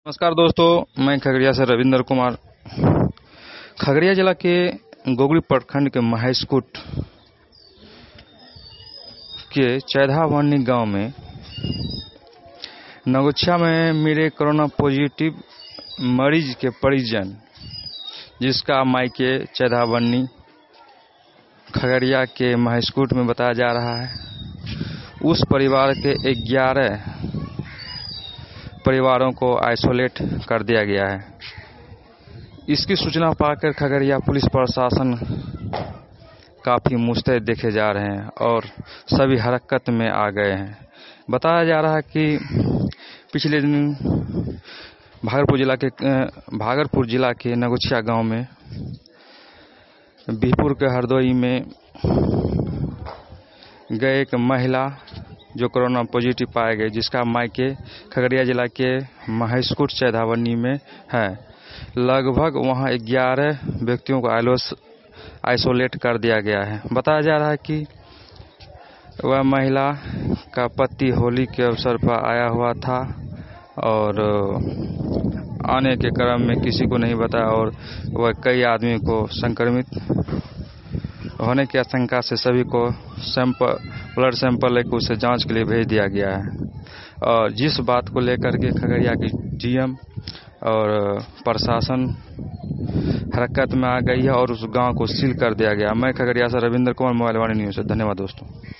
नमस्कार दोस्तों, मैं खगड़िया से रविंद्र कुमार। खगड़िया जिला के गोगरी प्रखंड के महास्कूट के चैधावनी गांव में नगोछिया में मेरे कोरोना पॉजिटिव मरीज के परिजन, जिसका मायके चैधावनी खगड़िया के महास्कूट में बताया जा रहा है, उस परिवार के 11 परिवारों को आइसोलेट कर दिया गया है। इसकी सूचना पाकर खगड़िया पुलिस प्रशासन काफ़ी मुस्तैद देखे जा रहे हैं और सभी हरकत में आ गए हैं। बताया जा रहा है कि पिछले दिन भागलपुर जिला के नगोछिया गांव में, बिहपुर के हरदोई में गए एक महिला जो कोरोना पॉजिटिव पाए गए, जिसका मायके खगड़िया जिला के महास्कूट चैधावनी में है। लगभग वहां 11 व्यक्तियों को आइसोलेट कर दिया गया है। बताया जा रहा है कि वह महिला का पति होली के अवसर पर आया हुआ था और आने के क्रम में किसी को नहीं बताया और वह कई आदमी को संक्रमित होने की आशंका से सभी को ब्लड सैंपल लेकर उसे जांच के लिए भेज दिया गया है। और जिस बात को लेकर के खगड़िया की डीएम और प्रशासन हरकत में आ गई है और उस गांव को सील कर दिया गया। मैं खगड़िया से रविंद्र कुमार, मोबाइल वाणी न्यूज़ से। धन्यवाद दोस्तों।